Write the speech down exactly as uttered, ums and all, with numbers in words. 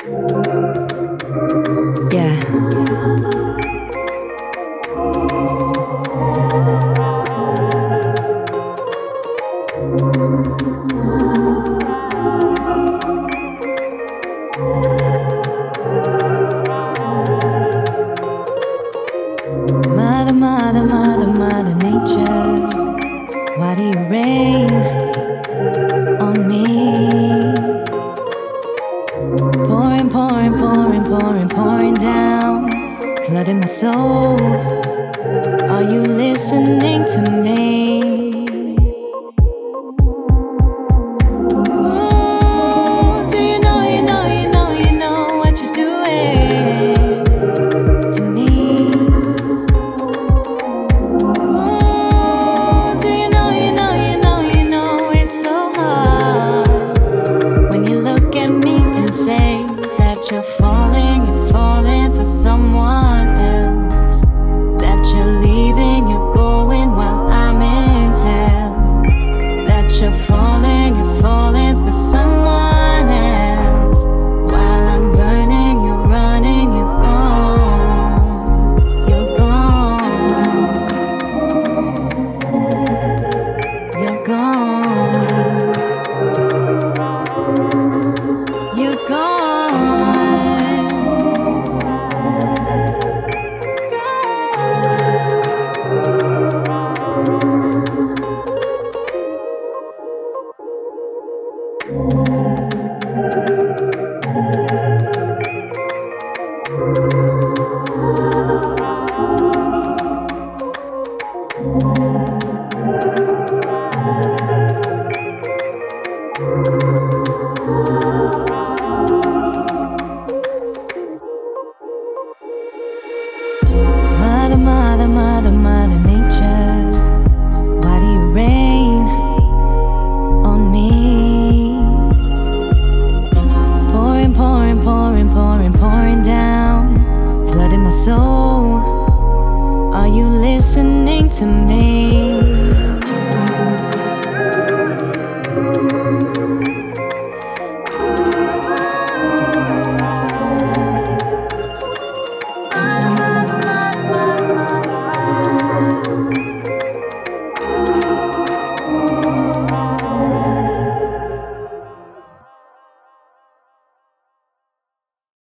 Yeah. Mother, mother, mother, mother nature, why do you rain on me? Pouring, pouring, pouring, pouring, pouring down, flooding my soul. Are you listening to me? Ooh, do you know, you know, you know, you know what you're doing to me? Ooh, do you know, you know, you know, you know it's so hard when you look at me and say that you're falling, you're falling for someone else, that you're leaving, you're going while I'm in hell, that you're falling, you're falling for someone else, while I'm burning, you're running, you're gone, you're gone, you're gone, you're gone. Mother, mother, mother, mother nature, why do you rain on me? Pouring, pouring, pouring, pouring, pouring down, flooding my soul. Are you listening to me?